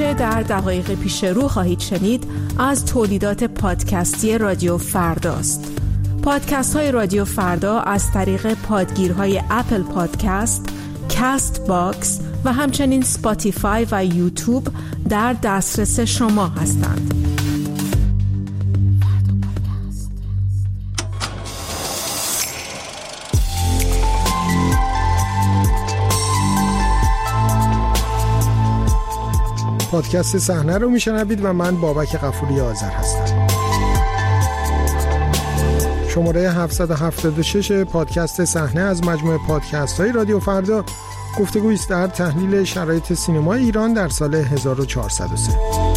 آنچه در دقایق پیش رو خواهید شنید از تولیدات پادکستی رادیو فرداست. پادکست های رادیو فردا از طریق پادگیرهای اپل پادکست، کست باکس و همچنین سپاتیفای و یوتیوب در دسترس شما هستند. پادکست صحنه رو میشنوید و من بابک غفوری آذر هستم. شماره 776 پادکست صحنه از مجموعه پادکست های رادیو فردا گفتگویی است در تحلیل شرایط سینمای ایران در سال 1403.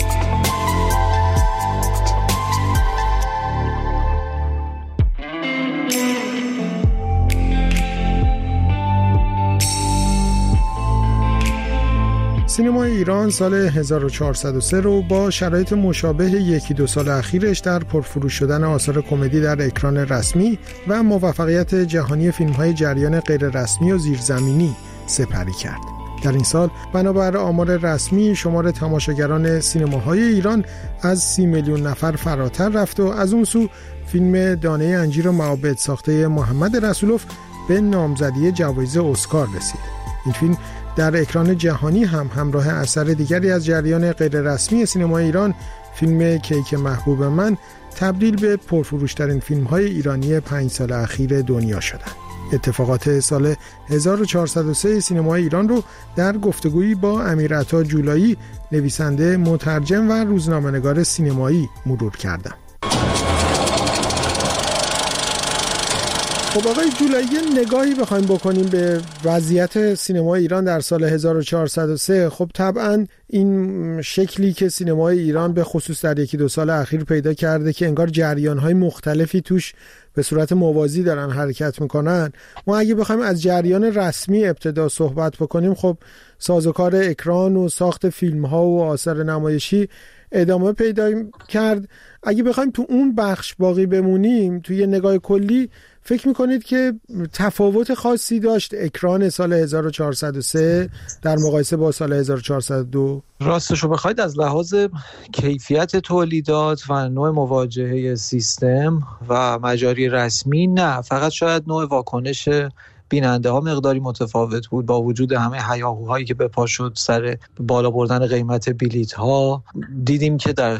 سینمای ایران سال 1403 رو با شرایط مشابه یکی دو سال اخیرش در پرفروش شدن آثار کمدی در اکران رسمی و موفقیت جهانی فیلم‌های جریان غیر رسمی و زیرزمینی سپری کرد. در این سال بنابر آمار رسمی شمار تماشاگران سینماهای ایران از 30 میلیون نفر فراتر رفت و از اون سو فیلم دانه انجیر و معابد ساخته محمد رسولوف به نامزدی جوایز اسکار رسید. این فیلم در اکران جهانی هم همراه اثر دیگری از جریان غیر رسمی سینمای ایران، فیلم کیک محبوب من، تبدیل به پرفروشترین فیلم‌های ایرانی 5 سال اخیر دنیا شدند. اتفاقات سال 1403 سینمای ایران رو در گفتگویی با امیرعطا جولایی، نویسنده، مترجم و روزنامه‌نگار سینمایی مرور کردم. خب آقای جولایی، نگاهی بخوایم بکنیم به وضعیت سینمای ایران در سال 1403، خب طبعا این شکلی که سینمای ایران به خصوص در یکی دو سال اخیر پیدا کرده که انگار جریان‌های مختلفی توش به صورت موازی دارن حرکت میکنن، ما اگه بخوایم از جریان رسمی ابتدا صحبت بکنیم، خب سازوکار اکران و ساخت فیلم‌ها و آثار نمایشی ادامه پیدا کرد. اگه بخوایم تو اون بخش باقی بمونیم، توی یه نگاه کلی فکر میکنید که تفاوت خاصی داشت اکران سال 1403 در مقایسه با سال 1402؟ راستشو بخواید از لحاظ کیفیت تولیدات و نوع مواجهه سیستم و مجاری رسمی نه، فقط شاید نوع واکنش بیننده ها مقداری متفاوت بود. با وجود همه هیاهوهایی که به پا شد سر بالا بردن قیمت بلیط ها، دیدیم که در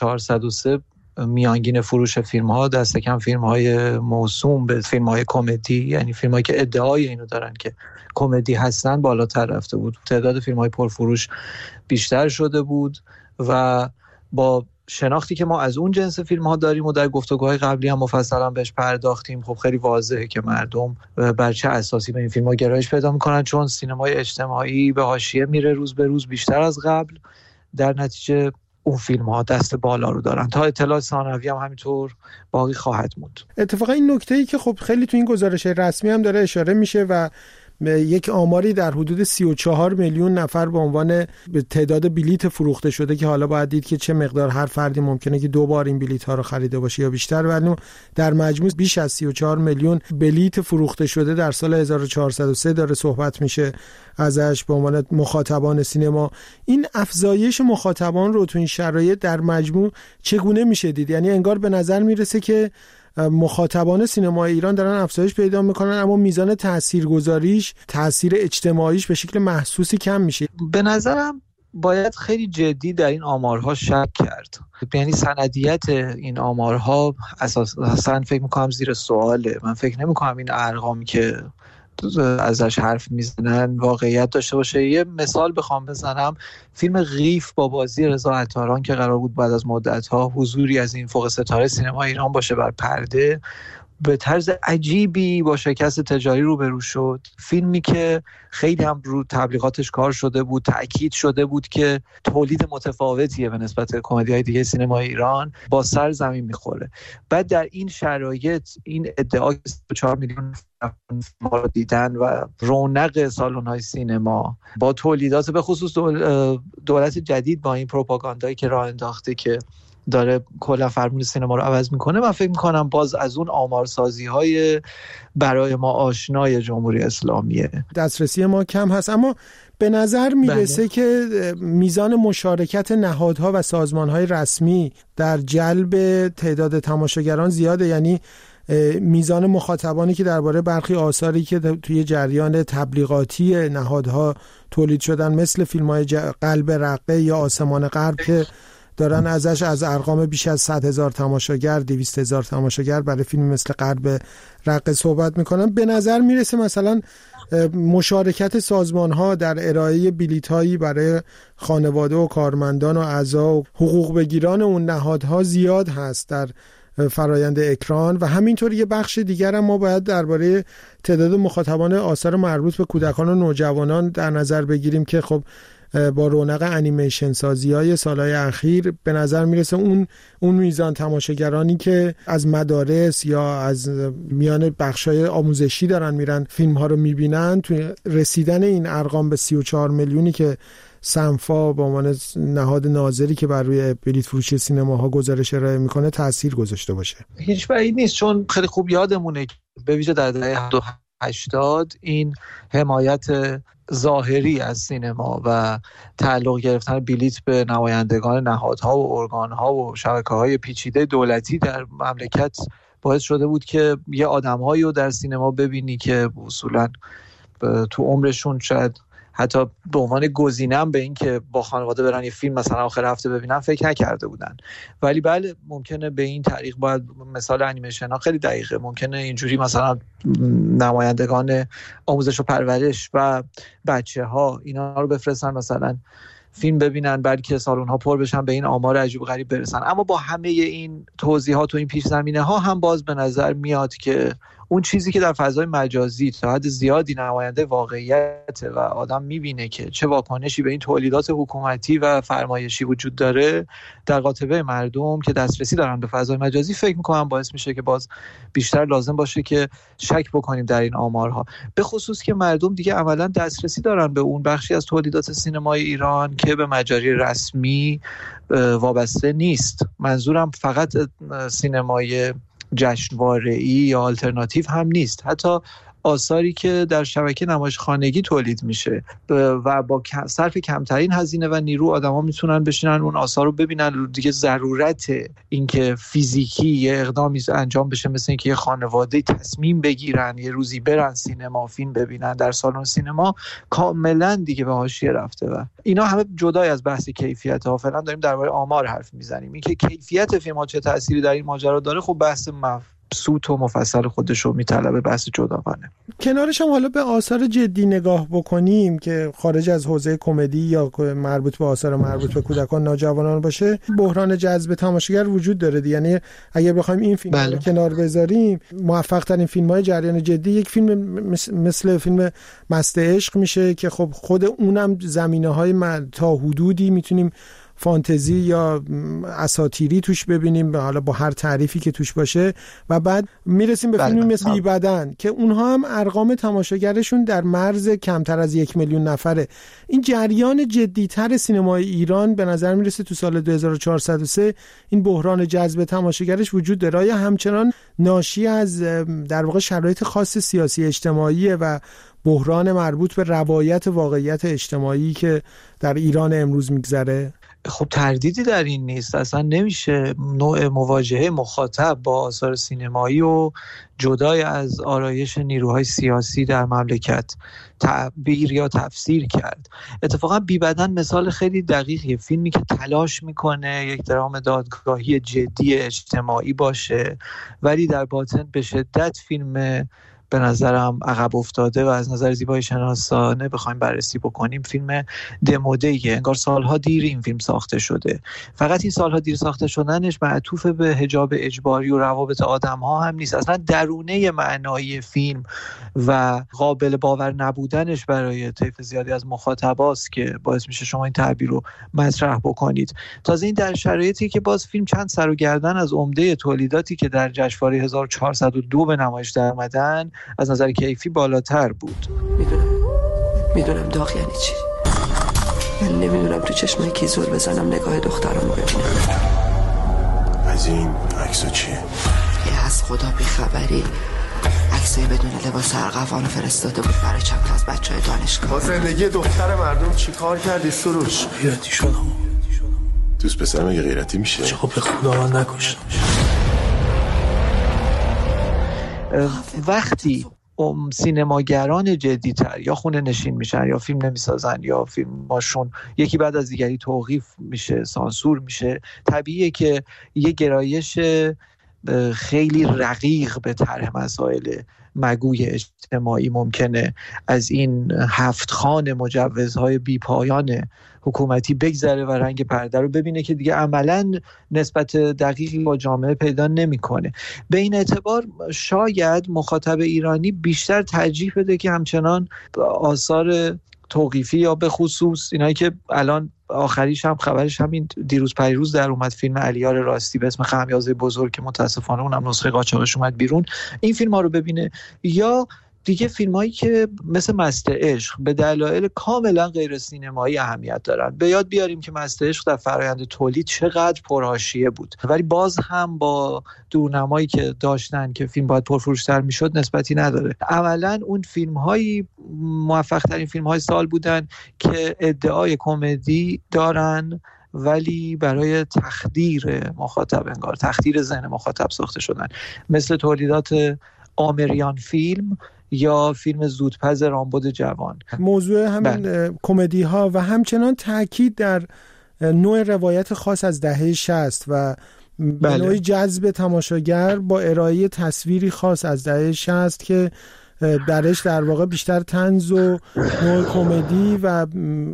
1403 میانگین فروش فیلم ها دست کم فیلم های موسوم به فیلم های کمدی، یعنی فیلم هایی که ادعای اینو دارن که کمدی هستن، بالاتر رفته بود. تعداد فیلم های پرفروش بیشتر شده بود و با شناختی که ما از اون جنس فیلم ها داریم و در گفتگوهای قبلی هم مفصلا بهش پرداختیم، خب خیلی واضحه که مردم بر چه اساسی به این فیلم ها گرایش پیدا میکنن، چون سینمای اجتماعی به حاشیه میره روز به روز بیشتر از قبل. در نتیجه اون فیلم ها دست بالا رو دارن. تا اطلاع ثانوی هم همینطور باقی خواهد موند. اتفاقا این نکته‌ای که خب خیلی تو این گزارش رسمی هم داره اشاره میشه و یک آماری در حدود 34 میلیون نفر به عنوان تعداد بلیت فروخته شده که حالا باید دید که چه مقدار هر فردی ممکنه که 2 بار این بلیت ها رو خریده باشه یا بیشتر، ولی در مجموع بیش از 34 میلیون بلیت فروخته شده در سال 1403 داره صحبت میشه ازش به عنوان مخاطبان سینما. این افزایش مخاطبان رو تو این شرایط در مجموع چگونه میشه دید؟ یعنی انگار به نظر میرسه که مخاطبان سینمای ایران دارن افزایش پیدا میکنن، اما میزان تاثیرگذاریش، تاثیر اجتماعیش به شکل محسوسی کم میشه. به نظرم باید خیلی جدی در این آمارها شک کرد. یعنی سندیت این آمارها اساساً فکر میکنم زیر سواله. من فکر نمیکنم این ارقامی که ازش حرف میزنن واقعیت داشته باشه. یه مثال بخوام بزنم، فیلم قیف با بازی رضا عطاران که قرار بود بعد از مدت‌ها حضوری از این فوق ستاره سینما ایران باشه بر پرده، به طرز عجیبی با شکست تجاری روبرو شد. فیلمی که خیلی هم رو تبلیغاتش کار شده بود، تأکید شده بود که تولید متفاوتیه به نسبت کمدی‌های دیگه سینما ایران، با سر زمین میخوره. بعد در این شرایط این ادعا 4 میلیون ما رو دیدن و رونق سالن‌های سینما با تولیدات به خصوص دولت جدید با این پروپاگاندایی که راه انداخته که داره کلا فرمول سینما رو عوض میکنه، من فکر میکنم باز از اون آمارسازی های برای ما آشنای جمهوری اسلامیه دسترسی ما کم هست. اما به نظر میرسه که میزان مشارکت نهادها و سازمانهای رسمی در جلب تعداد تماشاگران زیاده، یعنی میزان مخاطبانی که درباره برخی آثاری که توی جریان تبلیغاتی نهادها تولید شدن مثل فیلم‌های قلب رقه یا آسمان غرب که دارن ازش از ارقام بیش از 100,000 تماشاگر 200,000 تماشاگر برای فیلم مثل قلب رقه صحبت میکنن، به نظر میرسه مثلا مشارکت سازمان‌ها در ارائه بلیط‌هایی برای خانواده و کارمندان و اعضا و حقوق بگیران اون نهادها زیاد هست در فرایند اکران. و همینطور یه بخش دیگر هم ما باید درباره تعداد مخاطبان آثار مربوط به کودکان و نوجوانان در نظر بگیریم که خب با رونق انیمیشن سازی‌های سالهای اخیر به نظر میرسه اون میزان تماشاگرانی که از مدارس یا از میان بخشای آموزشی دارن میرن فیلم ها رو میبینن، توی رسیدن این ارقام به 34 میلیونی که سنفا به عنوان نهاد ناظری که بر روی بلیط فروشی سینماها گزارش ارائه میکنه تاثیر گذاشته باشه. هیچ بعید نیست، چون خیلی خوب یادمونه به ویژه در دهه 80 این حمایت ظاهری از سینما و تعلق گرفتن بلیط به نمایندگان نهادها و ارگانها و شبکه‌های پیچیده دولتی در مملکت باعث شده بود که یه آدم‌هایی رو در سینما ببینی که اصولاً تو عمرشون شاید حتی به عنوان گزینه‌ام به این که با خانواده برن یه فیلم مثلا آخر هفته ببینن فکر نکرده بودن. ولی بله ممکنه به این طریق، باید مثال انیمیشن ها خیلی دقیقه، ممکنه اینجوری مثلا نمایندگان آموزش و پرورش و بچه ها اینا رو بفرستن مثلا فیلم ببینن، بلکه سالن ها پر بشن، به این آمار عجیب غریب برسن. اما با همه این توضیحات و این پیش زمینه ها هم باز به نظر میاد که اون چیزی که در فضای مجازی تا حد زیادی نماینده واقعیت و آدم میبینه که چه واکنشی به این تولیدات حکومتی و فرمایشی وجود داره در قاطبه مردم که دسترسی دارن به فضای مجازی، فکر میکنم باعث میشه که باز بیشتر لازم باشه که شک بکنیم در این آمارها، به خصوص که مردم دیگه عملا دسترسی دارن به اون بخشی از تولیدات سینمای ایران که به مجاری رسمی وابسته نیست. منظورم فقط سینمای جشنواره‌ای یا آلترناتیو هم نیست، حتی آثاری که در شبکه نمایش خانگی تولید میشه و با صرف کمترین هزینه و نیرو آدما میتونن بشینن اون آثار رو ببینن. دیگه ضرورت اینکه فیزیکی یه اقدامی انجام بشه مثل اینکه یه خانواده تصمیم بگیرن یه روزی برن سینما فیلم ببینن در سالن سینما کاملا دیگه به حاشیه رفته و اینا همه جدای از بحث کیفیت ها. فعلا داریم درباره آمار حرف میزنیم. اینکه کیفیت فیلم ها چه تأثیری در این ماجرا داره خب بحث سوت و مفصل خودش رو میطلبه، بحث جداگانه. کنارش هم حالا به آثار جدی نگاه بکنیم که خارج از حوزه کمدی یا مربوط به آثار مربوط به کودکان نوجوانان باشه، بحران جذب تماشاگر وجود داره. یعنی اگر بخوایم این فیلم رو کنار بذاریم، موفق ترین فیلم‌های جریان جدی یک فیلم مثل فیلم مست عشق میشه که خب خود اونم زمینه‌های تا حدودی میتونیم فانتزی یا اساطیری توش ببینیم، حالا با هر تعریفی که توش باشه، و بعد میرسیم به فیلمی مثل بی بدن که اونها هم ارقام تماشاگرشون در مرز کمتر از 1 میلیون نفره. این جریان جدی‌تر سینمای ایران به نظر میرسه تو سال 2403 این بحران جذب تماشاگرش وجود داره، یا همچنان ناشی از در واقع شرایط خاص سیاسی اجتماعی و بحران مربوط به روایت واقعیت اجتماعی که در ایران امروز میگذره؟ خب تردیدی در این نیست، اصلا نمیشه نوع مواجهه مخاطب با آثار سینمایی و جدای از آرایش نیروهای سیاسی در مملکت تعبیر یا تفسیر کرد. اتفاقا بی بدن مثال خیلی دقیقیه، فیلمی که تلاش میکنه یک درام دادگاهی جدی اجتماعی باشه ولی در باطن به شدت فیلم به نظرم عقب افتاده و از نظر زیبایی شناسانه بخوایم بررسی بکنیم فیلم دموده‌ایه. انگار سالها دیر این فیلم ساخته شده. فقط این سالها دیر ساخته شدنش معطوف به حجاب اجباری و روابط آدم‌ها هم نیست، اصلا درونه معنایی فیلم و قابل باور نبودنش برای طیف زیادی از مخاطباست که باعث میشه شما این تعبیر رو مطرح بکنید. تازه این در شرایطی که باز فیلم چند سر و گردن از عمده تولیداتی که در جشنواره 1402 به نمایش درآمدن از نظر کیفی بالاتر بود. میدونم داغ یعنی چی. من نمیدونم تو چشمای کی زل بزنم نگاه دخترامو ببینم. این عکسو چیه؟ یه از خدا بیخبری عکسای بدون لباس ارغوانو فرستاده بود برای چند تا از بچهای دانشگاه. با زندگی دختر مردم چی کار کردی سروش؟ غیرتی شدم. دوست پسر مگه غیرتی میشه؟ چه به خدا من نکشتمش. وقتی سینماگران جدی‌تر یا خونه نشین میشن یا فیلم نمیسازن یا فیلماشون یکی بعد از دیگری توقیف میشه، سانسور میشه، طبیعیه که یه گرایش خیلی رقیق به طرح مسائل مگوی اجتماعی ممکنه از این 7 خوان مجوزهای بیپایان حکومتی بگذره و رنگ پرده رو ببینه که دیگه عملاً نسبت دقیقی با جامعه پیدا نمی‌کنه. به این اعتبار شاید مخاطب ایرانی بیشتر ترجیح بده که همچنان آثار توقیفی یا به خصوص اینایی که الان آخریش هم خبرش همین دیروز پیروز در اومد، فیلم علیار راستی به اسم خمیازه بزرگ که متاسفانه اونم نسخه قاچاقش اومد بیرون، این فیلم ها رو ببینه، یا دیگه فیلم هایی که مثل مست عشق به دلایل کاملا غیر سینمایی اهمیت دارن. به یاد بیاریم که مست عشق در فرآیند تولید چقدر پرحاشیه بود، ولی باز هم با دورنمایی که داشتن که فیلم باید پرفروش‌تر میشد نسبتی نداره. عملا اون فیلم هایی موفق ترین فیلم های سال بودن که ادعای کمدی دارن ولی برای تخدیر مخاطب، انگار تخدیر ذهن مخاطب ساخته شدن، مثل تولیدات آمریان فیلم یا فیلم زودپز رامبد جوان. موضوع همین کمدی ها و همچنان تاکید در نوع روایت خاص از دهه 60 و به نوعی جذب تماشاگر با ارائه تصویری خاص از دهه 60 که درش در واقع بیشتر طنز و نوع کمدی و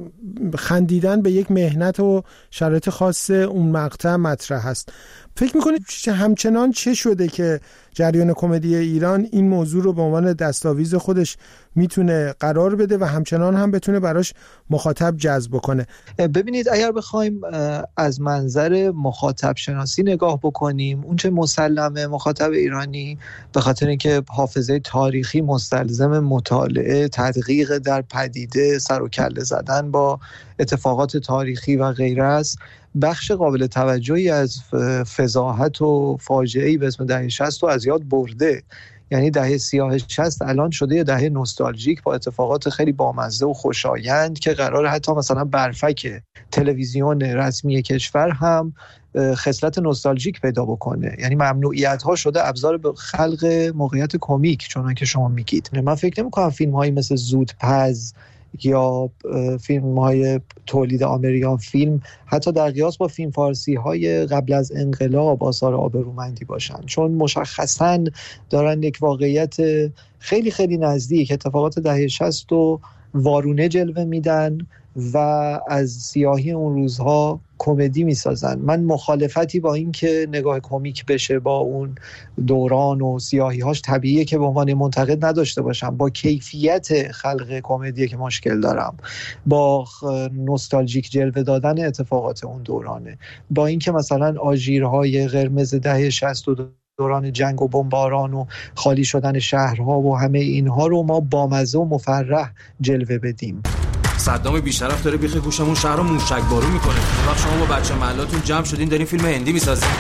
خندیدن به یک مهنت و شرایط خاص اون مقطع مطرح هست. فکر میکنید همچنان چه شده که جریان کمدی ایران این موضوع رو به عنوان دستاویز خودش میتونه قرار بده و همچنان هم بتونه براش مخاطب جذب کنه؟ ببینید، اگر بخوایم از منظر مخاطب شناسی نگاه بکنیم، اون چه مسلمه مخاطب ایرانی به خاطر اینکه حافظه تاریخی مستلزم مطالعه، تدقیق در پدیده، سر و کله زدن با اتفاقات تاریخی و غیره است، بخش قابل توجهی از فضاحت و فاجعه‌ای به اسم دهه 60 رو از یاد برده. یعنی دهه سیاه 60 الان شده یه دهه نوستالژیک با اتفاقات خیلی بامزه و خوشایند که قراره حتی مثلا برفک تلویزیون رسمی کشور هم خصلت نوستالژیک پیدا بکنه. یعنی ممنوعیت ها شده ابزار به خلق موقعیت کمیک، چون که شما میگید. من فکر نمی‌کنم فیلم هایی مثل زودپز یا فیلم های تولید آمریان فیلم حتی در قیاس با فیلم فارسی های قبل از انقلاب آثار آبرومندی باشن، چون مشخصاً دارن یک واقعیت خیلی خیلی نزدیک اتفاقات دهه 60 و وارونه جلوه میدن و از سیاهی اون روزها کمدی میسازن. من مخالفتی با این که نگاه کمیک بشه با اون دوران و سیاهی هاش طبیعیه که به عنوان منتقد نداشته باشم. با کیفیت خلق کمدی که مشکل دارم، با نوستالژیک جلوه دادن اتفاقات اون دورانه، با اینکه مثلا آژیرهای قرمز دهه 60 و دوران جنگ و بمباران و خالی شدن شهرها و همه اینها رو ما بامزه و مفرح جلوه بدیم. صدام بیشرف داره بیخ گوشمون شهر رو موشک بارو میکنه. وقت شما با بچه محلاتون جمع شدین دارین فیلم هندی میسازین.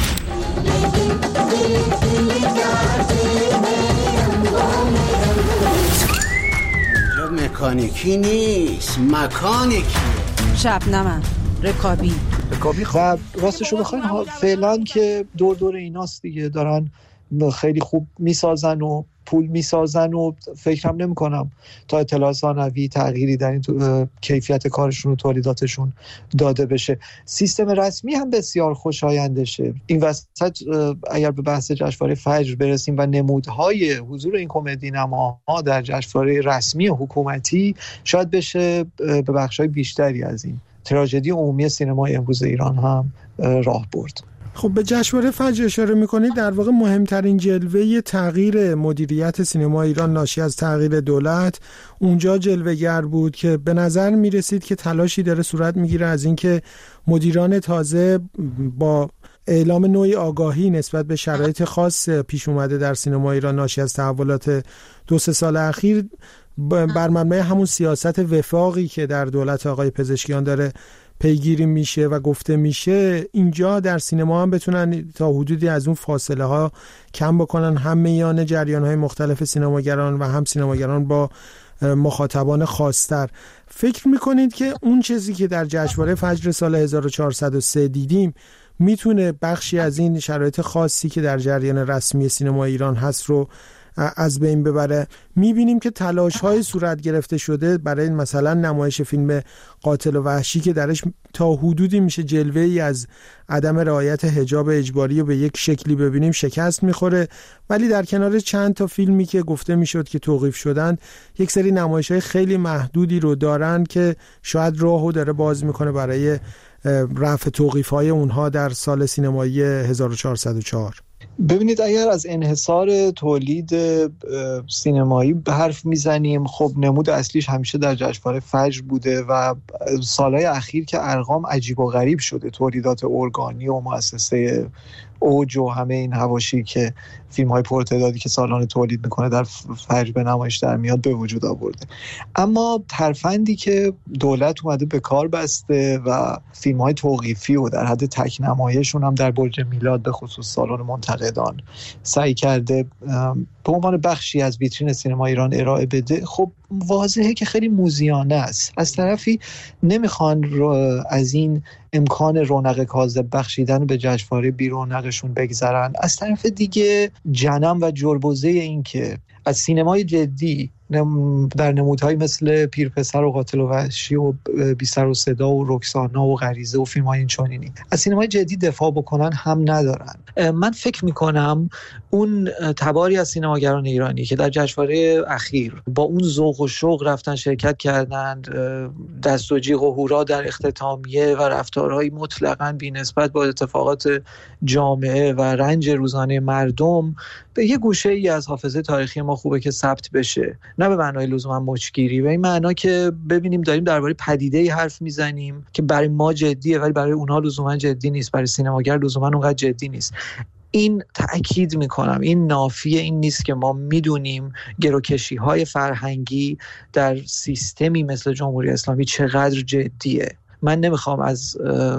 اینجا مکانیکی نیست، مکانیکی. شبنمه رکابی و راستشو بخواین فعلا که دور ایناست دیگه، دارن خیلی خوب میسازن و پول میسازن و فکرم نمی کنم تا اطلاع ثانوی تغییری در این کیفیت کارشون و تولیداتشون داده بشه. سیستم رسمی هم بسیار خوشایندشه. این وسط اگر به بحث جشنواره فجر برسیم و نمودهای حضور این کمدی نماها در جشنواره رسمی حکومتی، شاید بشه به بخشای بیشتری از این تراژدی عمومی سینمای امروز ایران هم راه برد. خب به جشنواره فجر اشاره می‌کنید، در واقع مهمترین جلوه تغییر مدیریت سینما ایران ناشی از تغییر دولت اونجا جلوه‌گر بود که به نظر می‌رسید که تلاشی داره صورت می‌گیره از اینکه مدیران تازه با اعلام نوعی آگاهی نسبت به شرایط خاص پیش اومده در سینما ایران ناشی از تحولات 2-3 سال اخیر بر مبنای همون سیاست وفاقی که در دولت آقای پزشکیان داره پیگیری میشه و گفته میشه، اینجا در سینما هم بتونن تا حدودی از اون فاصله ها کم بکنن، هم میان جریان های مختلف سینماگران و هم سینماگران با مخاطبان خاص‌تر. فکر میکنید که اون چیزی که در جشنواره فجر سال 1403 دیدیم میتونه بخشی از این شرایط خاصی که در جریان رسمی سینما ایران هست رو از بین ببره؟ میبینیم که تلاش‌های صورت گرفته شده برای مثلا نمایش فیلم قاتل و وحشی که درش تا حدودی میشه جلوه‌ای از عدم رعایت حجاب اجباری رو به یک شکلی ببینیم، شکست میخوره. ولی در کنار چند تا فیلمی که گفته میشد که توقیف شدن، یک سری نمایش‌های خیلی محدودی رو دارن که شاید راهو داره باز میکنه برای رفع توقیف‌های اونها در سال سینمایی 1404. ببینید، اگر از انحصار تولید سینمایی به حرف میزنیم، خب نمود اصلیش همیشه در جشنواره فجر بوده و سالهای اخیر که ارقام عجیب و غریب شده، تولیدات ارگانی و مؤسسه اوج و همه این حواشی که فیلم های پرتعدادی که سالانه تولید میکنه در فجر به نمایش در میاد به وجود آورده. اما ترفندی که دولت اومده به کار بسته و فیلم های توقیفی و در حد تک نمایشون هم در برج میلاد به خصوص سالن منتقدان سعی کرده به عنوان بخشی از ویترین سینما ایران ارائه بده، خب واضحه که خیلی موذیانه است. از طرفی نمیخوان از این امکان رونق کاذب بخشیدن به جشنواره بی رونقشون بگذرن. از طرف دیگه جنم و جربوزه این که از سینمای جدی در نمودهایی مثل پیرپسر و قاتل و وحشی و بی سر و صدا و رکسانا و غریزه و فیلم‌های این چنینی از سینمای جدی دفاع بکنن هم ندارن. من فکر میکنم اون تباری از سینماگران ایرانی که در جشنواره اخیر با اون ذوق و شوق رفتن شرکت کردند، دست و جیغ و هورا در اختتامیه و رفتارهایی مطلقاً بی‌نسبت با اتفاقات جامعه و رنج روزانه مردم، به یه گوشه‌ای از حافظه تاریخی ما خوبه که ثبت بشه، نه به معنای لزوما مچگیری، به این معنا که ببینیم داریم درباره پدیده‌ای حرف میزنیم که برای ما جدیه ولی برای اونها لزوما جدی نیست، برای سینماگر لزوما اونقدر جدی نیست. این تأکید میکنم، این نافیه این نیست که ما میدونیم گروکشی‌های فرهنگی در سیستمی مثل جمهوری اسلامی چقدر جدیه. من نمیخوام از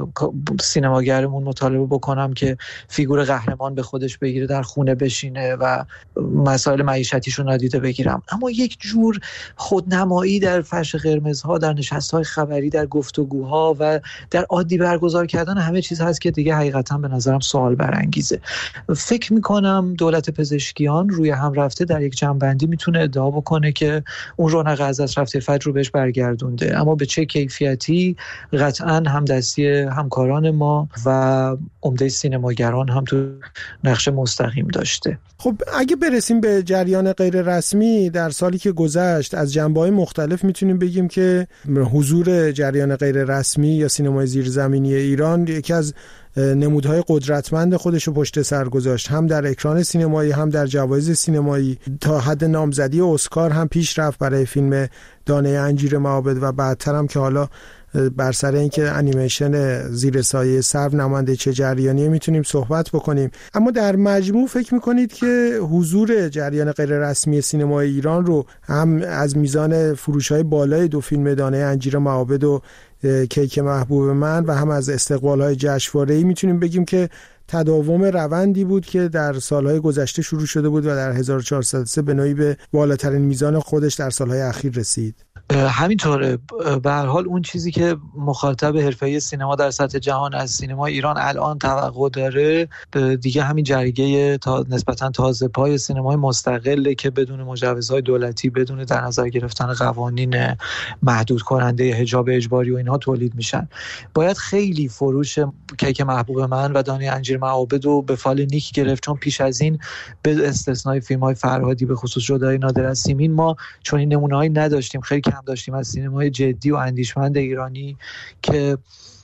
سینماگرمون مطالبه بکنم که فیگور قهرمان به خودش بگیره، در خونه بشینه و مسائل معیشتیشو نادیده بگیرم، اما یک جور خودنمایی در فرش قرمزها، در نشست‌های خبری، در گفتگوها و در عادی برگزار کردن همه چیز هست که دیگه حقیقتا به نظرم سوال برانگیزه. فکر میکنم دولت پزشکیان روی هم رفته در یک جنبندی میتونه ادعا بکنه که اون رونق از دست رفته فجر رو بهش برگردونده، اما به چه کیفیتی قطعاً همدستی همکاران ما و عمده سینماگران هم تو نقش مستقیم داشته. خب اگه برسیم به جریان غیر رسمی در سالی که گذشت، از جنبه‌های مختلف میتونیم بگیم که حضور جریان غیر رسمی یا سینمای زیرزمینی ایران یکی از نمودهای قدرتمند خودش رو پشت سر گذاشت، هم در اکران سینمایی هم در جوایز سینمایی. تا حد نامزدی اسکار هم پیش رفت برای فیلم دانه انجیر معابد و بعدتر هم که حالا بر سر اینکه انیمیشن زیر سایه سرو نماینده چه جریانیه میتونیم صحبت بکنیم. اما در مجموع فکر میکنید که حضور جریان غیر رسمی سینمای ایران رو هم از میزان فروش‌های بالای دو فیلم دانه انجیر معابد و کیک محبوب من و هم از استقبال‌های جشنواره‌ای میتونیم بگیم که تداوم روندی بود که در سالهای گذشته شروع شده بود و در 1403 به نوعی به بالاترین میزان خودش در سالهای اخیر رسید. همینطوره. به هر حال اون چیزی که مخاطب حرفه‌ای سینما در سطح جهان از سینما ایران الان توقع داره دیگه همین جریگه نسبتاً تازه پای سینمای مستقله که بدون مجوزهای دولتی، بدون در نظر گرفتن قوانین محدود کننده حجاب اجباری و اینها تولید میشن. باید خیلی فروش کیک محبوب من و دانه انجیر معابد رو به فال نیک گرفت، چون پیش از این به استثنای فیلم‌های فرهادی به خصوص جدای نادر از سیمین ما چون این نمونه‌هایی نداشتیم، خیلی کم داشتیم از سینمای جدی و اندیشمند ایرانی که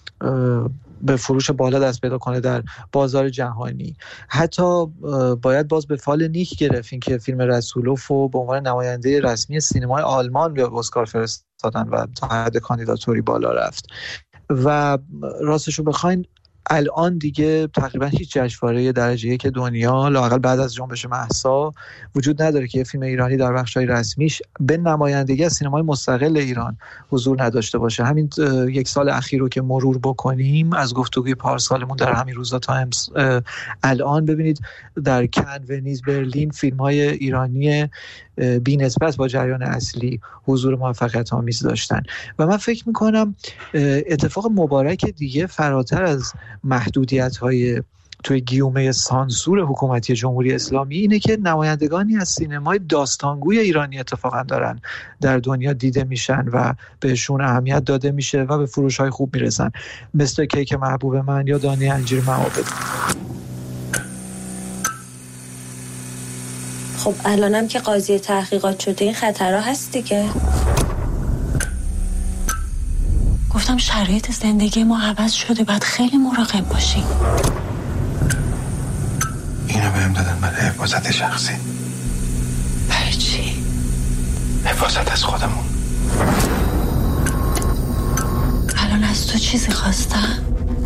به فروش بالا دست پیدا کنه در بازار جهانی. حتی باید باز به فال نیک گرفتیم که فیلم رسولوف رو به عنوان نماینده رسمی سینمای آلمان به اسکار فرستادن و تا حد کاندیداتوری بالا رفت. و راستشو بخواین الان دیگه تقریبا هیچ جشنواره درجه یک دنیا لااقل بعد از جنبش مهسا وجود نداره که فیلم ایرانی در بخش‌های رسمیش به نمایندگی از سینمای مستقل ایران حضور نداشته باشه. همین یک سال اخیر رو که مرور بکنیم از گفتگوی پارسالمون در همین روزا تا الان، ببینید در کن، ونیز، برلین فیلم‌های ایرانی بی‌نسبت با جریان اصلی حضور موفقیت آمیز داشتن و من فکر میکنم اتفاق مبارک دیگه فراتر از محدودیت‌های توی گیومه سانسور حکومتی جمهوری اسلامی اینه که نمایندگانی از سینمای داستانگوی ایرانی اتفاقا دارن در دنیا دیده میشن و بهشون اهمیت داده میشه و به فروش‌های خوب میرسن، مثل کیک محبوب من یا دانه انجیر معابد. خب الانم که قاضی تحقیقات شده این خطرها هست دیگه. گفتم شرایط زندگی ما عوض شده، باید خیلی مراقب باشیم. اینو بهم دادن برای حفاظت شخصی. برای چی؟ حفاظت از خودمون. الان از تو چیزی خواستن؟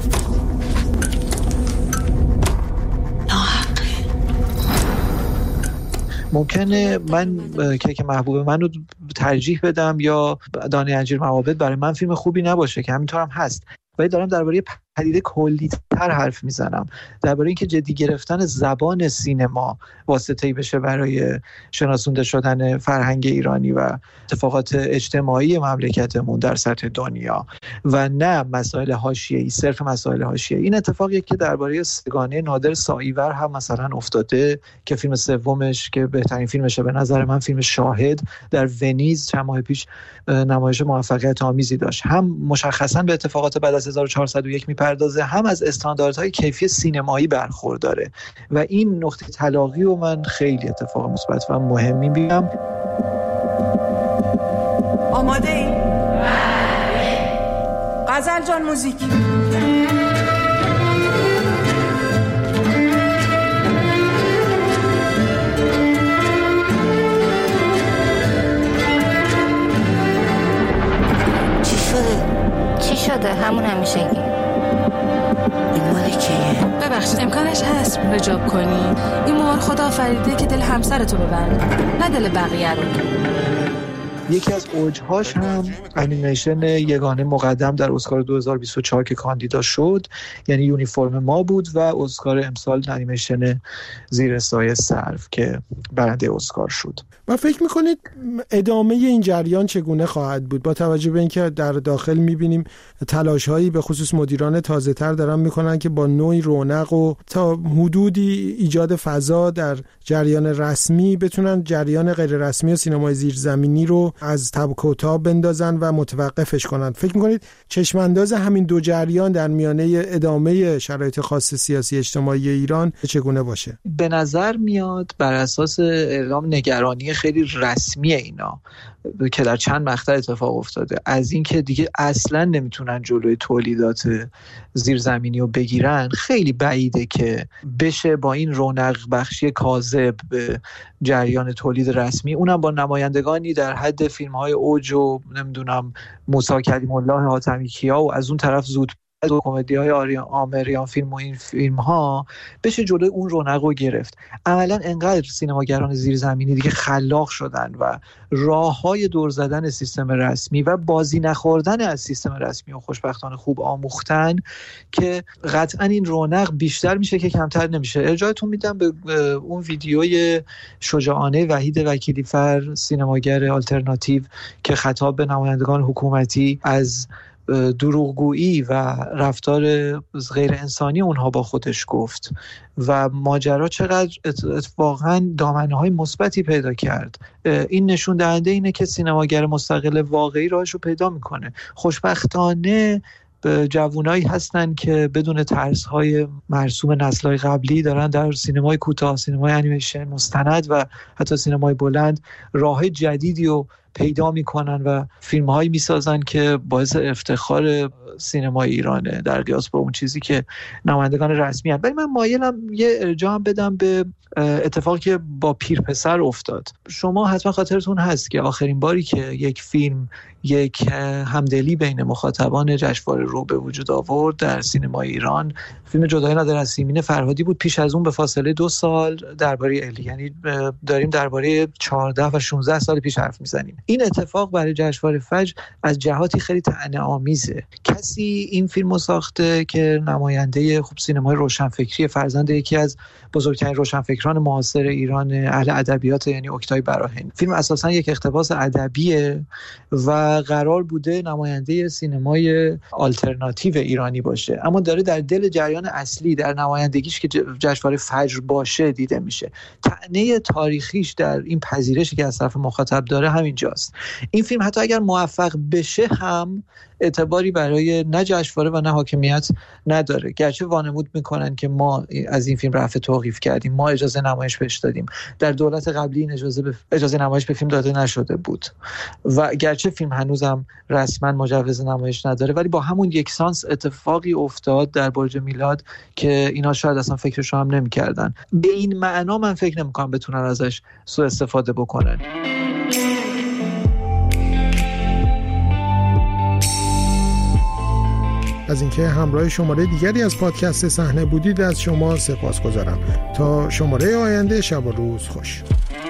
ممکنه من کیک محبوب من رو ترجیح بدم یا دانه انجیر معابد برای من فیلم خوبی نباشه که همینطور هم هست، ولی دارم درباره پدیده کلی‌تر حرف میزنم، درباره اینکه جدی گرفتن زبان سینما واسطه‌ای بشه برای شناسونده شدن فرهنگ ایرانی و اتفاقات اجتماعی مملکتمون در سطح دنیا و نه مسائل حاشیه‌ای، صرف مسائل حاشیه‌ای. این اتفاقی که درباره سگانه نادر ساعیور هم مثلا افتاده که فیلم سومش که بهترین فیلمشه به نظر من، فیلم شاهد، در ونیز چند ماه پیش نمایش موفقیت آمیزی داشت، هم مشخصا به اتفاقات بعد از 1401 میپردازه، هم از استانداردهای کیفی سینمایی برخورداره و این نقطه تلاقی رو من خیلی اتفاق مثبت و مهمی می‌بینم. آماده ای؟ غزل جان موزیک. چی شده؟ همون همیشگی. این مالی کیه؟ ببخشید امکانش هست رجاب کنی؟ این مار خدا آفریده که دل همسرتو ببرد، نه دل بقیه رو. یکی از اوجهاش هم انیمیشن یگانه مقدم در اسکار 2024 که کاندیدا شد، یعنی یونیفرم ما بود، و اسکار امسال انیمیشن زیر سایه سرو که برنده اسکار شد. و فکر میکنید ادامه این جریان چگونه خواهد بود با توجه به اینکه در داخل میبینیم تلاش‌هایی به خصوص مدیران تازه‌تر دارن میکنن که با نوعی رونق و تا حدودی ایجاد فضا در جریان رسمی بتونن جریان غیر رسمی و سینمای زیرزمینی رو از تبک و تاب بندازن و متوقفش کنن. فکر میکنید چشمانداز همین دو جریان در میانه ادامه شرایط خاص سیاسی اجتماعی ایران چگونه باشه؟ به نظر میاد بر اساس اعلام نگرانی خیلی رسمی اینا که در چند مقطع اتفاق افتاده از این که دیگه اصلا نمیتونن جلوی تولیدات زیرزمینی رو بگیرن، خیلی بعیده که بشه با این رونق بخشی کاذب به جریان تولید رسمی، اونم با نمایندگانی در حد فیلم‌های اوج و نمیدونم موسی کلیم الله حاتمی کیا و از اون طرف زود و کمدی‌های آمریان فیلم و این فیلم‌ها بشه جلوی اون رونق رو گرفت. عملاً انقدر سینماگران زیرزمینی دیگه خلاق شدن و راه‌های دور زدن سیستم رسمی و بازی نخوردن از سیستم رسمی و خوشبختانه خوب آموختن که قطعاً این رونق بیشتر میشه که کمتر نمیشه. ارجاعتون میدم به اون ویدیوی شجاعانه وحید وکیلیفر، سینماگر آلترناتیو، که خطاب به نمایندگان حکومتی از دروغگویی و رفتار غیر انسانی اونها با خودش گفت و ماجرا چقدر اتفاقاً دامنه‌های مثبتی پیدا کرد. این نشون دهنده اینه که سینماگر مستقل واقعی راهش رو پیدا میکنه. خوشبختانه جوانایی هستن که بدون ترس‌های مرسوم نسل‌های قبلی دارن در سینمای کوتاه، سینمای انیمیشن، مستند و حتی سینمای بلند راه جدیدی رو پیدا میکنن و فیلم‌هایی میسازن که باعث افتخار سینمای ایرانه در قیاس با اون چیزی که نمایندگان رسمی هستند. ولی من مایلم یه ارجاع بدم به اتفاقی که با پیر پسر افتاد. شما حتما خاطرتون هست که آخرین باری که یک فیلم یک همدلی بین مخاطبان جشنواره رو به وجود آورد در سینمای ایران، فیلم جدایی نادر از سیمین فرهادی بود. پیش از اون به فاصله 2 سال درباره الی، یعنی داریم درباره 14 و 16 سال پیش حرف میزنیم. این اتفاق برای جشنواره فجر از جهاتی خیلی طعنه‌آمیزه. کسی این فیلمو ساخته که نماینده خوب سینمای روشنفکری، فرزند یکی از بزرگترین روشنفکران معاصر ایران، اهل ادبیات، یعنی اوکتای براهنی. فیلم اساسا یک اقتباس ادبیه و قرار بوده نماینده سینمای آلترناتیو ایرانی باشه، اما داره در دل جریان اصلی در نمایندگیش که جشنواره فجر باشه دیده میشه. طعنه تاریخیش در این پذیرشی که از طرف مخاطب داره همینجاست. این فیلم حتی اگر موفق بشه هم اعتباری برای نه جشنواره و نه حاکمیت نداره، گرچه وانمود میکنن که ما از این فیلم رفع توقیف کردیم، ما اجازه نمایش بهش دادیم. در دولت قبلی این اجازه نمایش به فیلم داده نشده بود و گرچه فیلم هنوزم رسما مجوز نمایش نداره، ولی با همون یکسانس اتفاقی افتاد در برج میلاد که اینا شاید اصلا فکرشو هم نمی‌کردن. به این معنا من فکر نمی‌کنم بتونن ازش سوء استفاده بکنن. از اینکه همراه شماره دیگری از پادکست صحنه بودید از شما سپاسگزارم. تا شماره آینده، شب و روز خوش.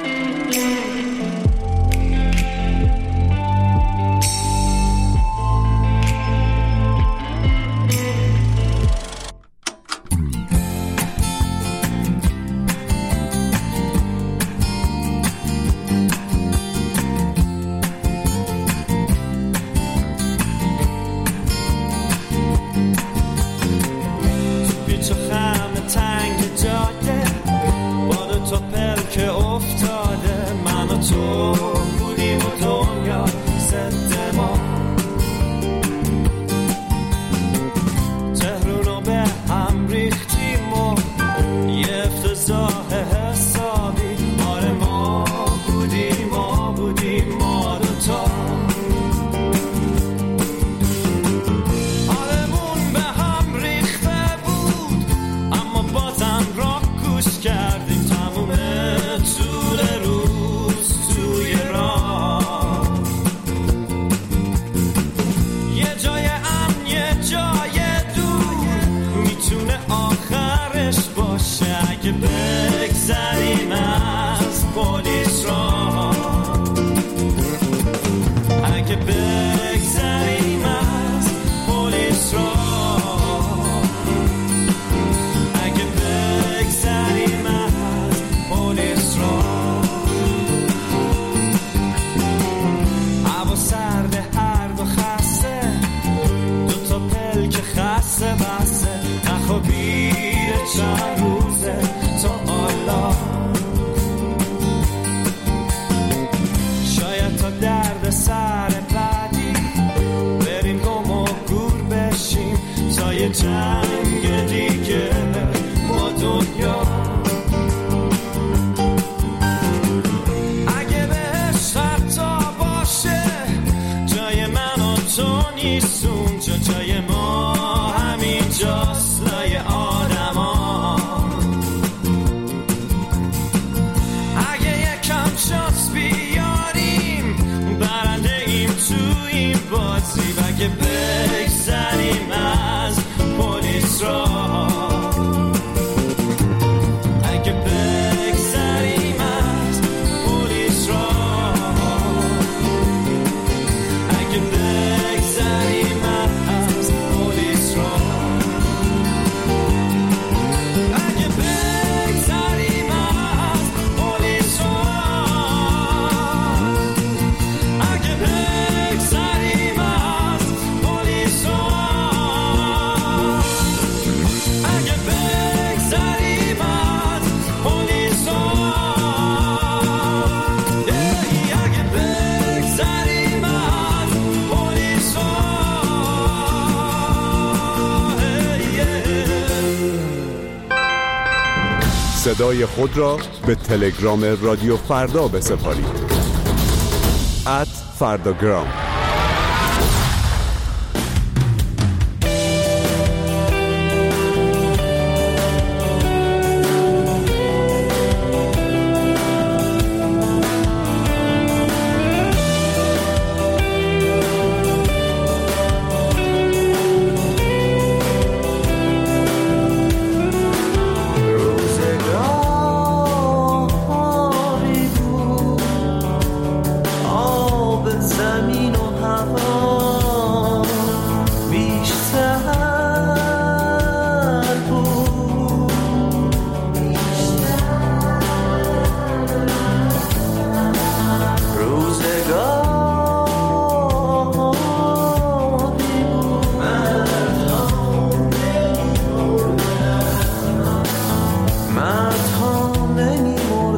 صدای خود را به تلگرام رادیو فردا بسپارید. @فرداگرام.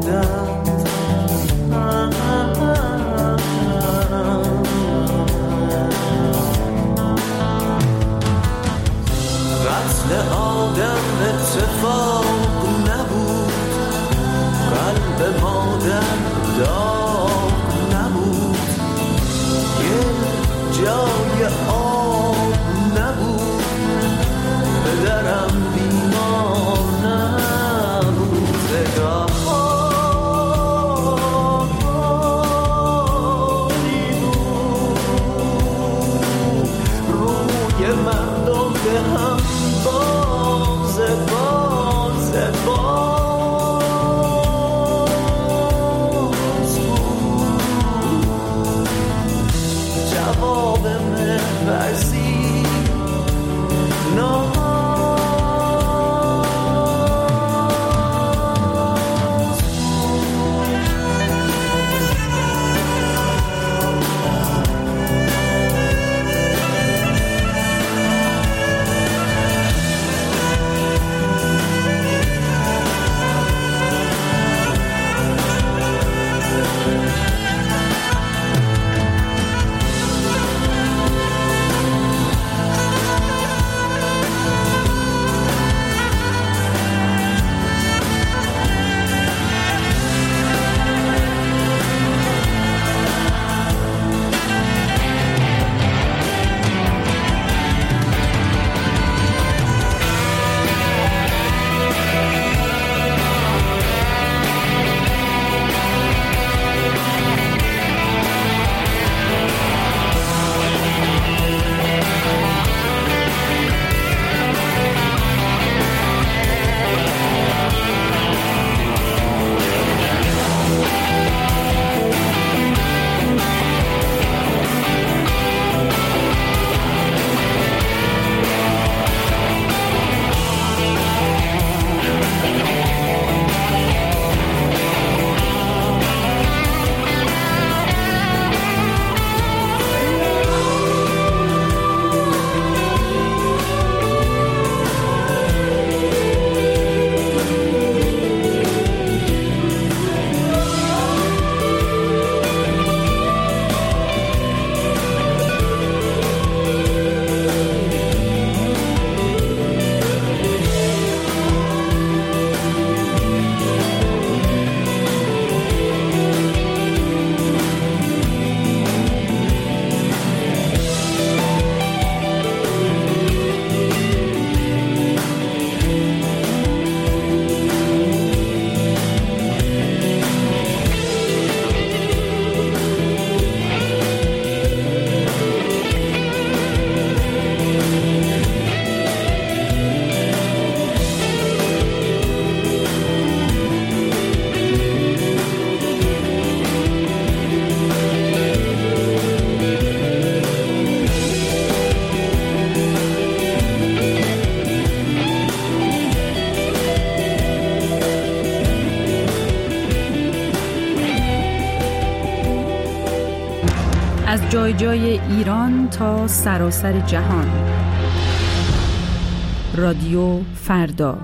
عادت قتل آدم اتفاق نبود، قلب مادر داغ نبود، یه جای آب نبود، پدرم بیمار نبود، زگاهی بود روی مردم به هم باز جواب مهرزی از جای جای ایران تا سراسر جهان. رادیو فردا.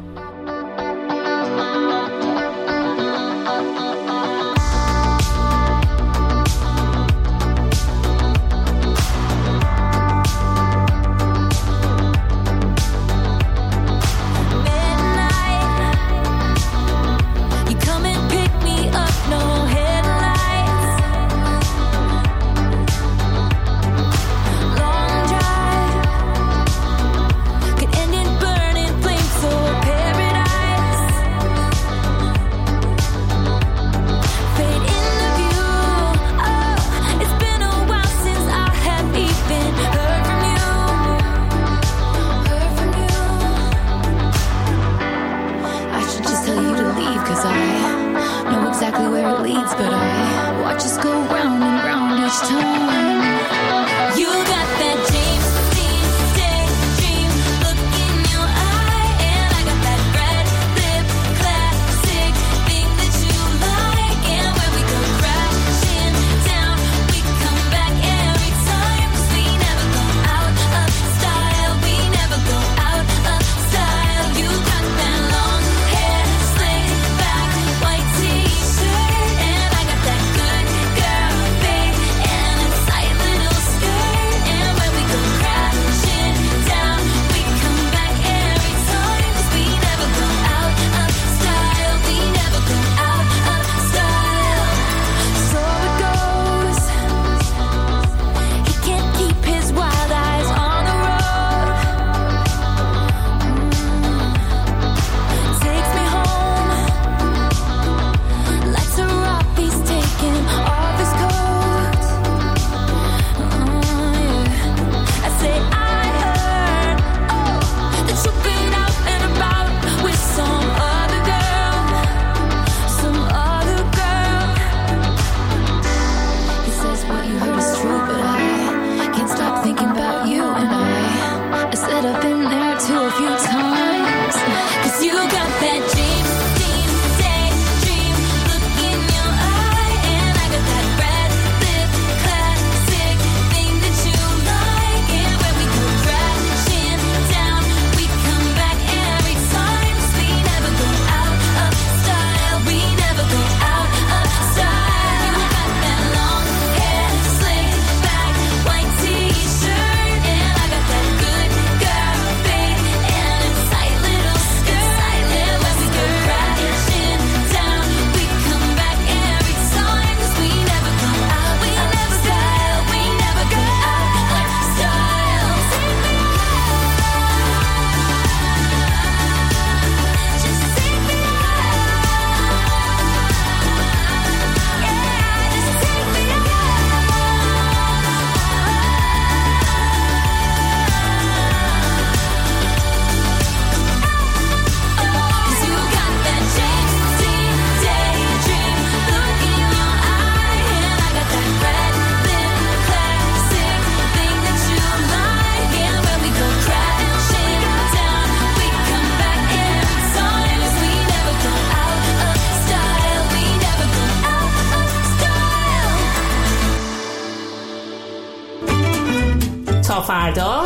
فردا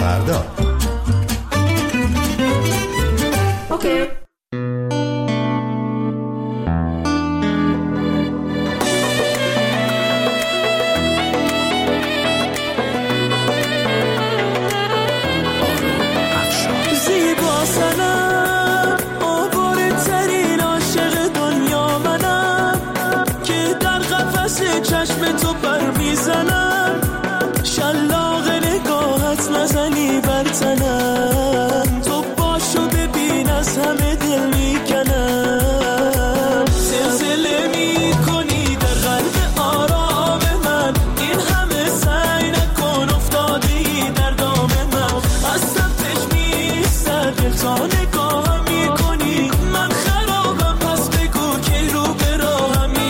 اوکی. چشم تو پر میزنم، شلاق نگاهت نزنی بر تنم، تو باشو ببین از همه دل میکنم، زلزله میکنی در قلب آرام من، این همه سعی نکن افتادی در دام من، از سمتش میستر دل تا نگاهم میکنی، من خرابم پس بگو که رو به راهم میکنی.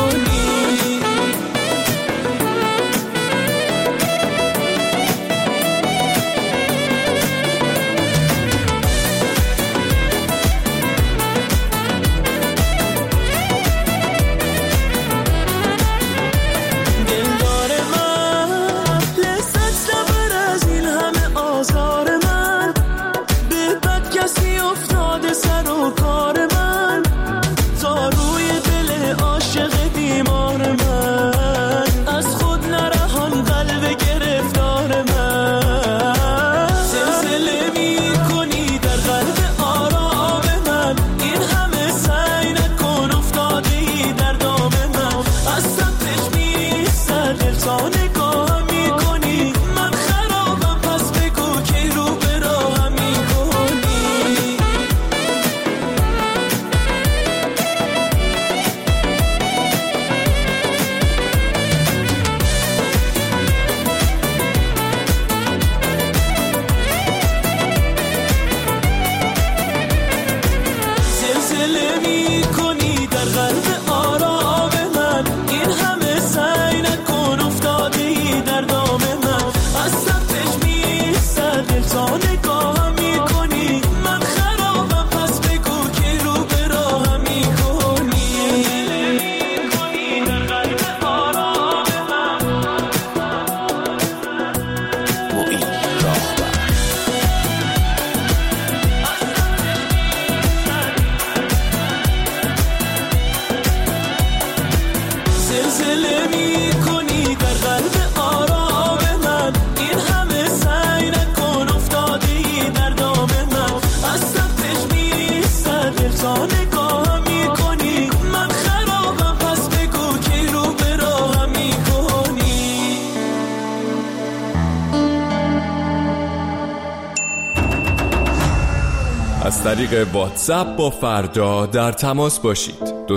از طریق واتساپ با فردا در تماس باشید.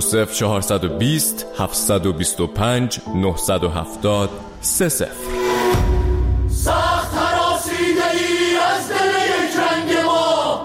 20420 725 970 30. سخت هراسیده ای از دل یک رنگ ما،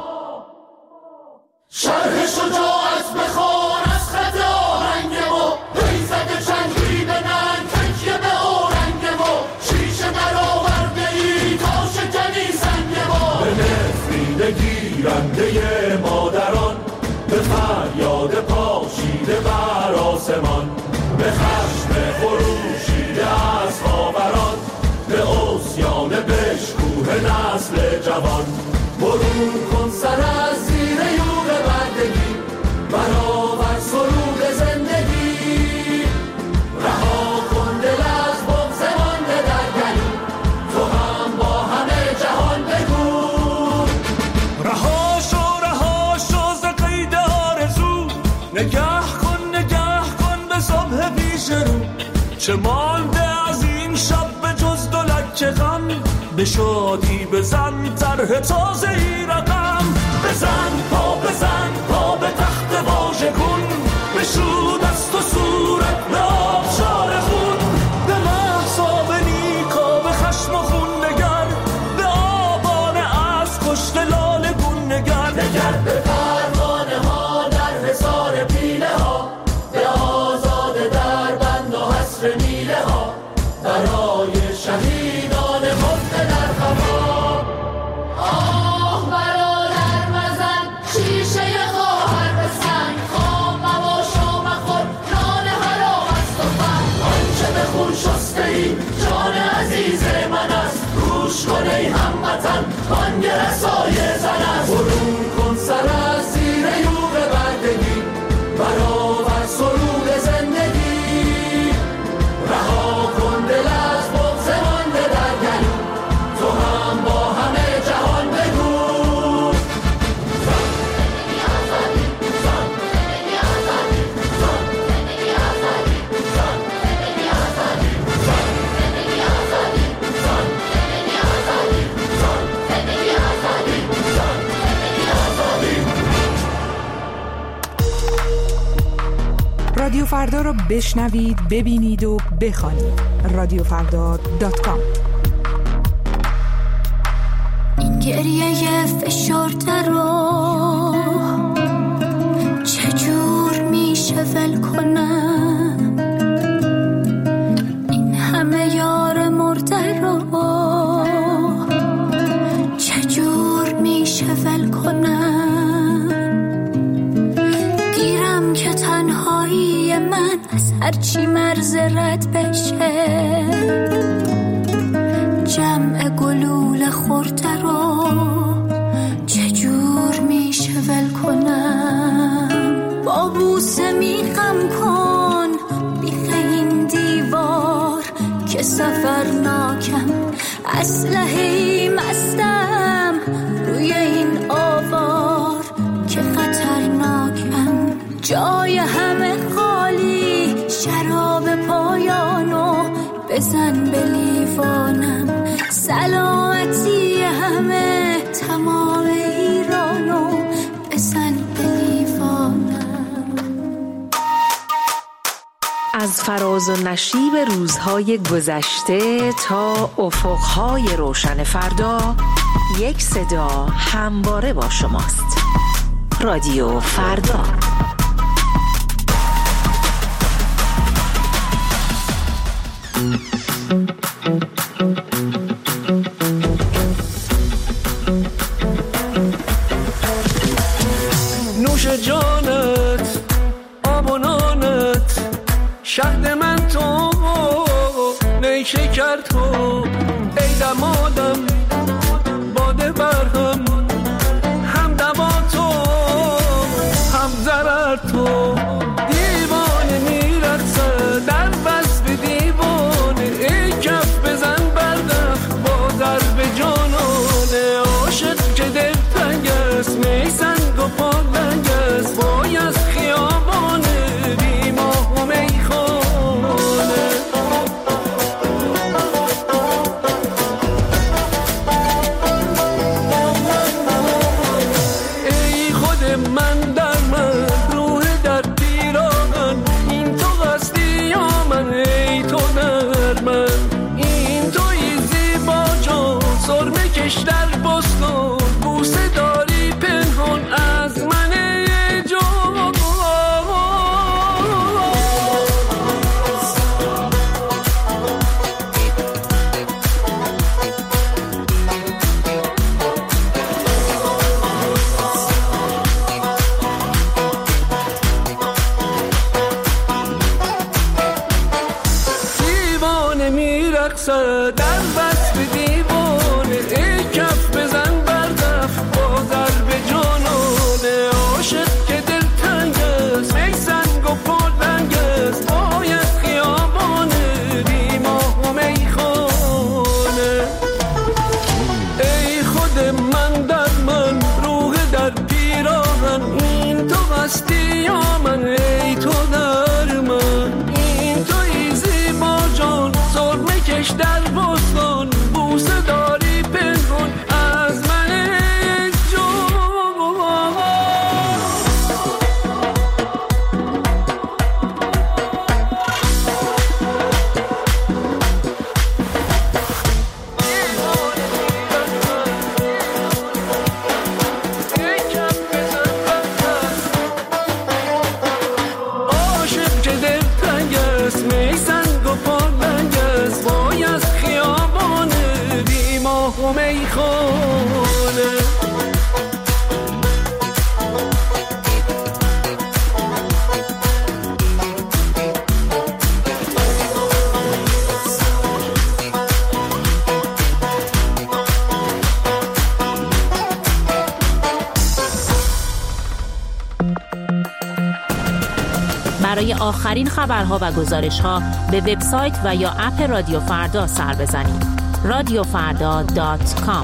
شرح شجاعت بخوان از خط آهنگ ما، بیزد چنگی به ننگ تکیه به آرنگ ما، شیشه در آورده ای تا شکنی سنگ ما، به نفرین گیرنده مادران، به فریاد پاشیده بر آسمان، به خشم خروشیده از خاوران، به عصیان بشکوه نسل جوان، برون کن سر از زیر یوغ بردگی، برآور سرود زندگی، رها کن دل از بغض مانده در گلو، تو هم با همه جهان بگو، رها شو ز قید آرزو، نگه کن به صبح پیش رو، چه مانده از این شب به جز دولک غم، به شادی بزن طرح تازه ای رقم، بزن پا به تخت واژه کن، بشو دست و صورت به آبشار خون، به محصاب نیکا به خشم و خون نگر، به آبانه از کشت لال گون نگر، به پروانه ها در حصار پیله ها، به آزاده در بند و حصر میله ها، برای شهیدان خفته در خفا. آه برادر مزن شیشه خواهر به سنگ، خام مباش و مخور بانگ رسای زن است. برون کن سر از زیر یوغ بردگی، برآور سرود زندگی. رها کن دل از بغض مانده در گلو، تو هم با همه جهان بگو زندگی آزادی، زندگی آزادی، زندگی آزادی، زندگی آزادی، زندگی آزادی، زندگی آزادی، زندگی آزادی، زندگی آزادی. رادیو فردا را بشنوید، ببینید و بخوانید. رادیوفردا.com. این گریه فشرده رو چجور میشه ول کنم؟ این همه یار مرده رو چجور میشه ول کنم؟ گیرم که تنهایی من از هرچی مرز رد بشه، جمع گلوله خورده رو چجور میشه ول کنم؟ با بوسه میخم کن بیخ این دیوار که سفرناکم، اسلحه‌ای مستم روی این آوار که خطرناکم. جای همه خالی، شراب پایانو بزن به لیوانم. سلامتی همه تمام ایرانو بزن به لیوانم. از فراز و نشیب روزهای گذشته تا افقهای روشن فردا، یک صدا همواره با شماست. رادیو فردا. نوش جانت، آب و نانت، شهد من تو، نیشکر تو، ای دمادم باده برهم، هم دوا تو، هم ضرر تو. دیوانه میرقصه در وصف دیوانه، ای کف بزن بردخ با ضرب جانانه. عاشق که دل تنگ است، میسنگ و پالنگ است، وای از خیابانه بی ماه و میخانه. ای خود من در من، روح در پیراهن، این تو هستی یا من؟ ای تو در من، این توی زیبا جان، سرمه کش در بستان، بوسه داری پنهان از من جان. دیوانه میرقصه در وصف دیوانه، ای کف بزن بردف با ضرب جانانه. عاشق که دل تنگ است، میسنگ و پالنگ است، باید خیابانه بی ماه و میخانه. ای خود من در من، روح در پیراهن، این تو هستی یا من؟ ای تو در من، این توی زیبا جان، سرمه کش در بستان، برای آخرین خبرها و گزارش‌ها به وبسایت و یا اپ رادیو فردا سر بزنید. radiofarda.com.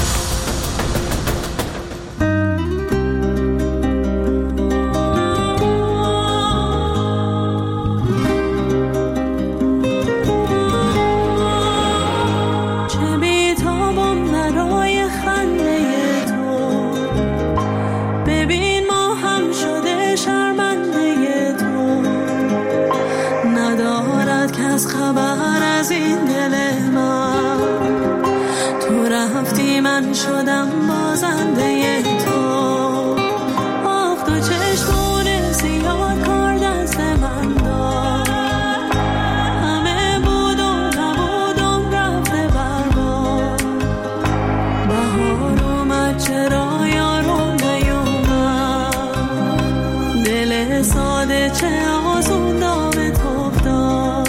شدم بازنده تو. آخ تو چشمون سیاه کار دست من داد، همه بود و نبودم رفته برباد. بهار اومد چرا یارو نیومد، دل ساده چه آسون دام تو افتاد.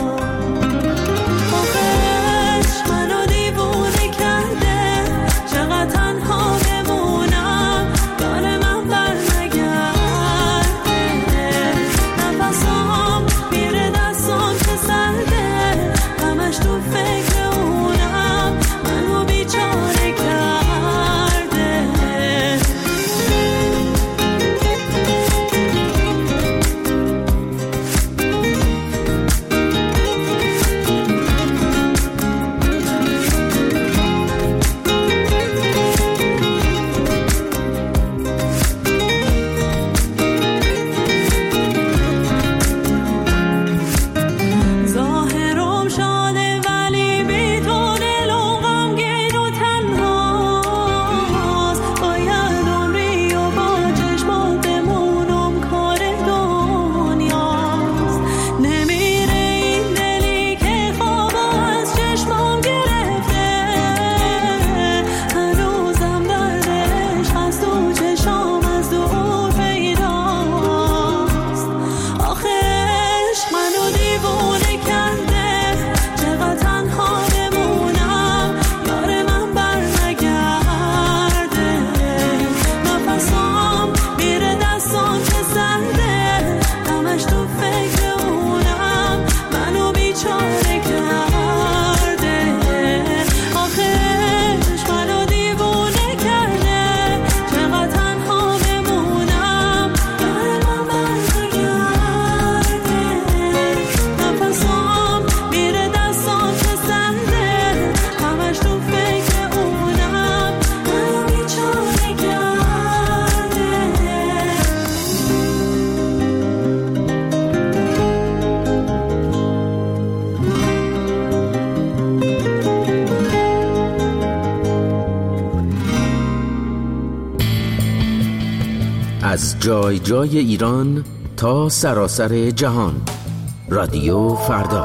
از جای جای ایران تا سراسر جهان، رادیو فردا.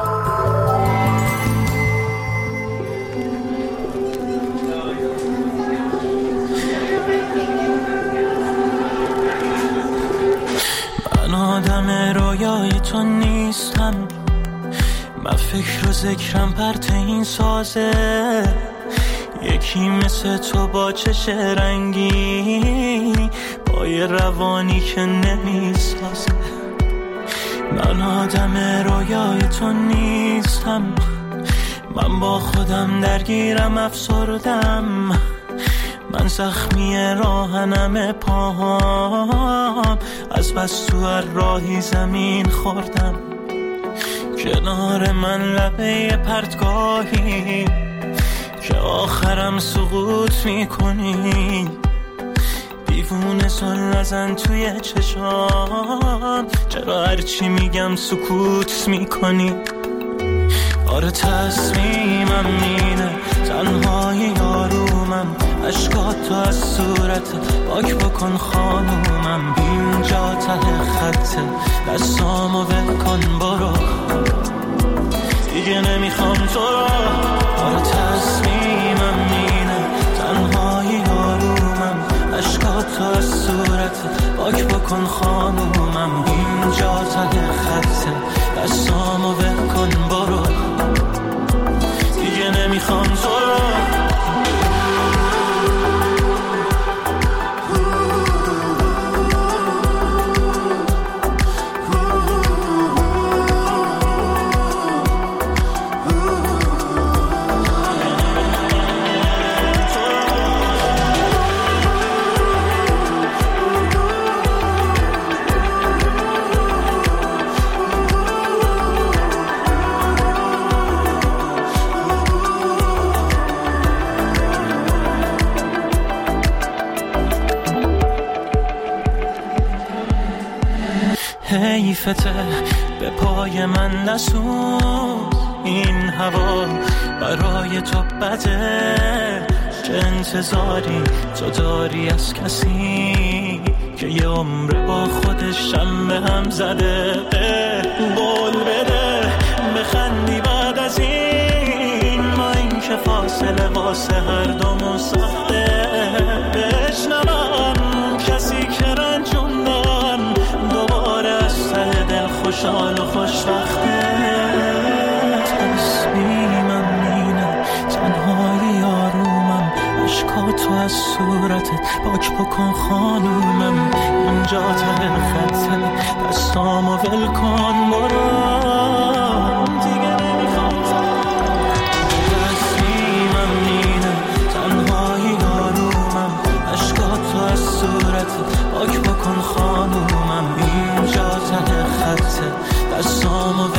من آدم رویای تو نیستم، من فکر و ذکرم پرت این سازه، یکی مثل تو با چش رنگی، با یه روانی که نمیسازه. من آدم رویای تو نیستم، من با خودم درگیرم افسردم، من زخمی راهنم پاهام، از بس تو هر راهی زمین خوردم. کنار من لبه پرتگاهی که آخرم سقوط میکنی، دیوونه سل نزن توی چشام، چرا هرچی میگم سکوت میکنی؟ آره تصمیمم اینه، تنهای یارومم، اشکاتو از صورت پاک بکن خانومم، اینجا ته خطه، دستامو ول کن برو، دیگه نمیخوام تو رو. آره تصمیمم اینه، تنهای یارومم، اشکاتو از صورت پاک بکن خانومم، اینجا ته خطه، دستامو ول کن برو، دیگه نمیخوام تو رو. ردیفته به پای من نسوز. این هوا برای تو بده، چه انتظاری تو داری از کسی که یه عمر با خودش هم به هم زده. قول بده بخندی بعد از این، ما این که فاصله واسه هر دومون ساخته. بشنوم کسی که رنجوندن دوباره از ته دل خوشحال و خوشبخته. تصمیمم اینه تنهایی آرومم، اشکاتو از صورتت پاک بکن خانومم. اینجا ته خطه دستامو ول کن برام، دیگه نمیخوام. تصمیمم اینه تنهایی آرومم، اشکاتو از صورتت پاک بکن خانومم. اینجا ته خطه دستامو